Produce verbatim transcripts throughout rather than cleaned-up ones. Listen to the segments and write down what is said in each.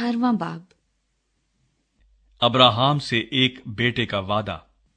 अठारहवां बाब। अब्राहम से एक बेटे का वादा।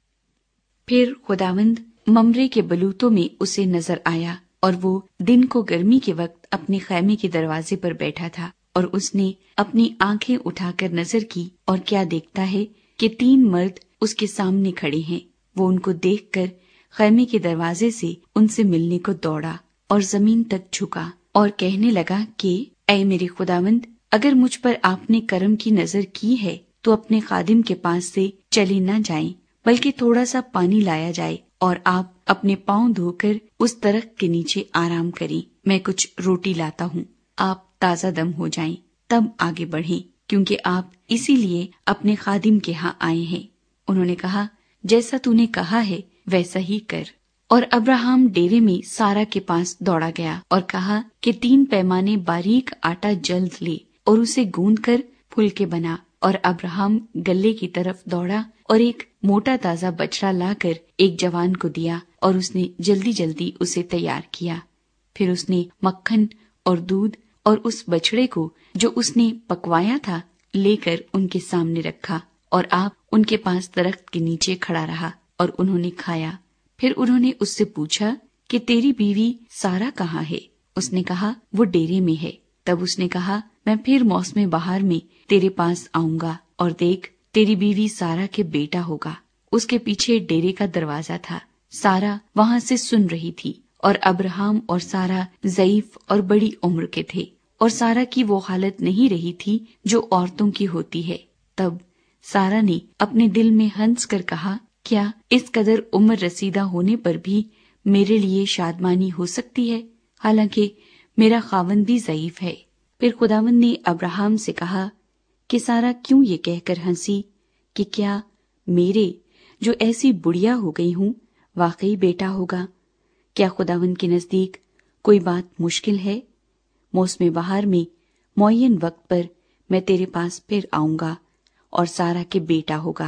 फिर खुदावंद ममरे के बलूतों में उसे नजर आया, और वो दिन को गर्मी के वक्त अपने खैमे के दरवाजे पर बैठा था, और उसने अपनी आंखें उठाकर नजर की, और क्या देखता है कि तीन मर्द उसके सामने खड़े हैं। वो उनको देखकर खैमे के दरवाजे से उनसे मिलने को दौड़ा और जमीन तक झुका और कहने लगा कि ऐ मेरे खुदावंद, अगर मुझ पर आपने करम की नजर की है तो अपने खादिम के पास से चले न जाएं, बल्कि थोड़ा सा पानी लाया जाए और आप अपने पांव धोकर उस दरख्त के नीचे आराम करें। मैं कुछ रोटी लाता हूँ, आप ताजा दम हो जाएं, तब आगे बढ़ें, क्योंकि आप इसीलिए अपने खादिम के यहाँ आए हैं। उन्होंने कहा, जैसा तूने कहा है वैसा ही कर। और अब्राहम डेरे में सारा के पास दौड़ा गया और कहा कि तीन पैमाने बारीक आटा जल्द ले और उसे गूंद कर फुलके बना। और अब्राहम गल्ले की तरफ दौड़ा और एक मोटा ताजा बछड़ा लाकर एक जवान को दिया, और उसने जल्दी जल्दी उसे तैयार किया। फिर उसने मक्खन और दूध और उस बछड़े को जो उसने पकवाया था लेकर उनके सामने रखा, और आप उनके पास दरख्त के नीचे खड़ा रहा और उन्होंने खाया। फिर उन्होंने उससे पूछा कि तेरी बीवी सारा कहाँ है? उसने कहा, वो डेरे में है। तब उसने कहा, मैं फिर मौसम बहार में तेरे पास आऊंगा, और देख, तेरी बीवी सारा के बेटा होगा। उसके पीछे डेरे का दरवाजा था। सारा वहाँ से सुन रही थी, और अब्राहम और सारा ज़ईफ और बड़ी उम्र के थे, और सारा की वो हालत नहीं रही थी जो औरतों की होती है। तब सारा ने अपने दिल में हंस कर कहा, क्या इस कदर उम्र रसीदा होने पर भी मेरे लिए शादमानी हो सकती है, हालांकि मेरा खावंद भी ज़ईफ है। फिर खुदावंद ने अब्राहम से कहा कि सारा क्यों ये कहकर हंसी कि क्या मेरे जो ऐसी बुढ़िया हो गई हूँ वाकई बेटा होगा? क्या खुदावंद के नजदीक कोई बात मुश्किल है? मौसम बहार में मुअय्यन वक्त पर मैं तेरे पास फिर आऊंगा और सारा के बेटा होगा।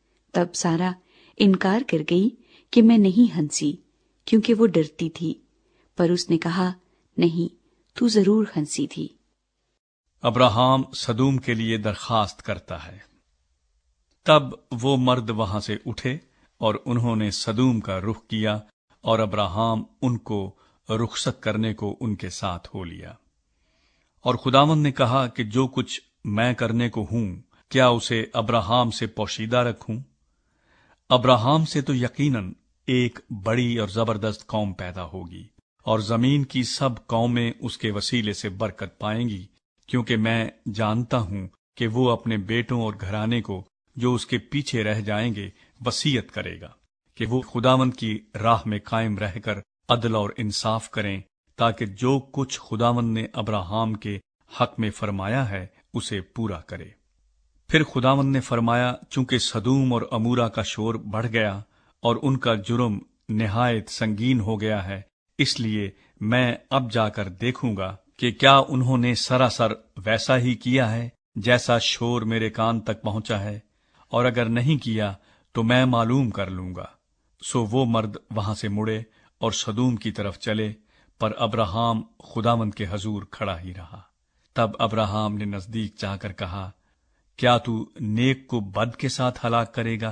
तब सारा इनकार कर गई कि मैं नहीं हंसी, क्योंकि वो डरती थी। पर उसने कहा, नहीं, तू जरूर हंसी थी। अब्राहम सदूम के लिए दरखास्त करता है। तब वो मर्द वहां से उठे और उन्होंने सदूम का रुख किया, और अब्राहम उनको रुखसत करने को उनके साथ हो लिया। और खुदावंद ने कहा कि जो कुछ मैं करने को हूं, क्या उसे अब्राहम से पोशीदा रखूं? अब्राहम से तो यकीनन एक बड़ी और जबरदस्त कौम पैदा होगी, और जमीन की सब कौमें उसके वसीले से बरकत पाएंगी, क्योंकि मैं जानता हूं कि वो अपने बेटों और घराने को जो उसके पीछे रह जाएंगे वसीयत करेगा कि वो खुदावंद की राह में कायम रहकर अदल और इंसाफ करें, ताकि जो कुछ खुदावंद ने अब्राहम के हक में फरमाया है उसे पूरा करे। फिर खुदावंद ने फरमाया, चूंकि सदूम और अमूरा का शोर बढ़ गया और उनका जुर्म निहायत संगीन हो गया है, इसलिए मैं अब जाकर देखूंगा कि क्या उन्होंने सरासर वैसा ही किया है जैसा शोर मेरे कान तक पहुंचा है, और अगर नहीं किया तो मैं मालूम कर लूंगा। सो वो मर्द वहां से मुड़े और सदूम की तरफ चले, पर अब्राहम खुदावंद के हजूर खड़ा ही रहा। तब अब्राहम ने नजदीक जाकर कहा, क्या तू नेक को बद के साथ हलाक करेगा?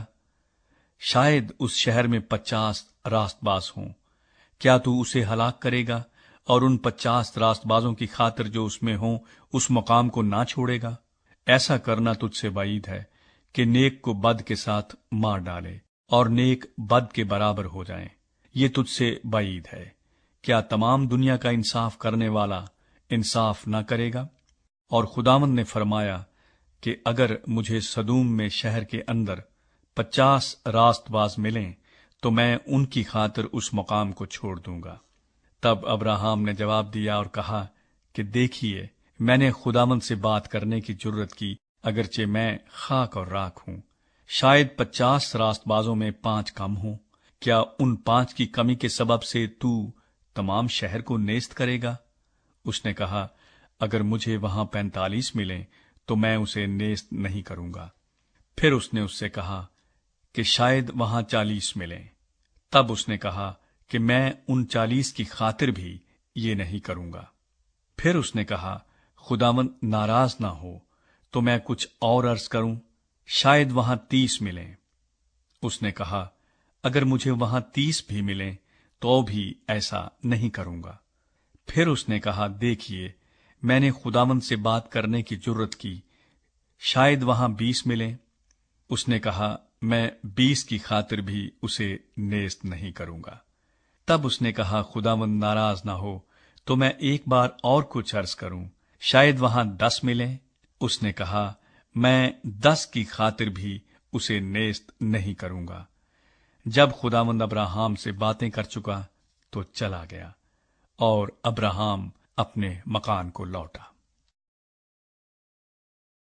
शायद उस शहर में पचास रास्तबाज हों, क्या तू उसे हलाक करेगा और उन पचास रास्तबाजों की खातिर जो उसमें हों उस मकाम को ना छोड़ेगा? ऐसा करना तुझसे बाईद है कि नेक को बद के साथ मार डाले और नेक बद के बराबर हो जाए। ये तुझसे बाईद है। क्या तमाम दुनिया का इंसाफ करने वाला इंसाफ ना करेगा? और खुदावंद ने फरमाया कि अगर मुझे सदूम में शहर के अंदर पचास रास्तबाज मिलें तो मैं उनकी खातिर उस मकाम को छोड़ दूंगा। तब अब्राहम ने जवाब दिया और कहा कि देखिए, मैंने खुदावंद से बात करने की जुर्रत की, अगरचे मैं खाक और राख हूं। शायद पचास रास्तबाजों में पांच कम हों। क्या उन पांच की कमी के सबब से तू तमाम शहर को नेस्त करेगा? उसने कहा, अगर मुझे वहां पैंतालीस मिलें तो मैं उसे नेस्त नहीं करूंगा। फिर उसने उससे कहा कि शायद वहां चालीस मिलें। तब उसने कहा कि मैं उन चालीस की खातिर भी ये नहीं करूंगा। फिर उसने कहा, खुदावंद नाराज ना हो تو میں کچھ اور عرض کروں، شاید وہاں تیس ملیں۔ اس نے کہا، اگر مجھے وہاں تیس بھی ملیں تو بھی ایسا نہیں کروں گا۔ پھر اس نے کہا، دیکھیے، میں نے خداوند سے بات کرنے کی جرت کی، شاید وہاں بیس ملیں۔ اس نے کہا، میں بیس کی خاطر بھی اسے نیست نہیں کروں گا۔ تب اس نے کہا، خداوند ناراض نہ ہو تو میں ایک بار اور کچھ عرض کروں، شاید وہاں دس ملیں۔ اس نے کہا، میں دس کی خاطر بھی اسے نیست نہیں کروں گا۔ جب خداوند ابراہام سے باتیں کر چکا تو چلا گیا، اور ابراہام اپنے مکان کو لوٹا۔